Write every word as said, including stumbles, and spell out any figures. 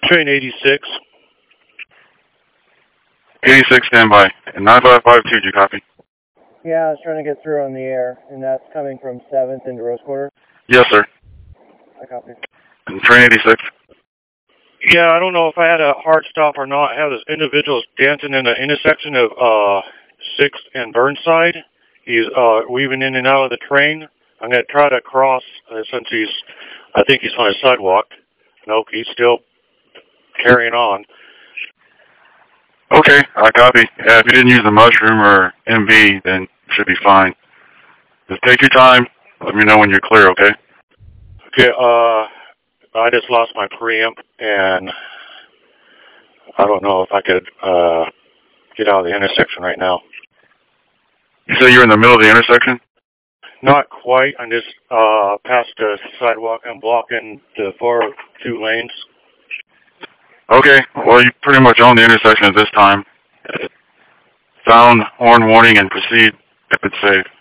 Train eighty-six. eighty-six, standby. And nine five five two, do you copy? Yeah, I was trying to get through on the air, and that's coming from seventh into Rose Quarter. Yes, sir. I copy. And train eighty-six. Yeah, I don't know if I had a hard stop or not. I have this individual dancing in the intersection of uh, sixth and Burnside. He's uh, weaving in and out of the train. I'm going to try to cross uh, since he's, I think he's on a sidewalk. Nope, he's still carrying on. Okay, I copy. Yeah, if you didn't use the mushroom or M V, then it should be fine. Just take your time. Let me know when you're clear, okay? Okay, uh, I just lost my preamp, and I don't know if I could uh, get out of the intersection right now. You say you're in the middle of the intersection? Not quite. I'm just uh, past the sidewalk. I'm blocking the four two lanes. Okay, well, you pretty much own the intersection at this time. Sound, horn warning, and proceed if it's safe.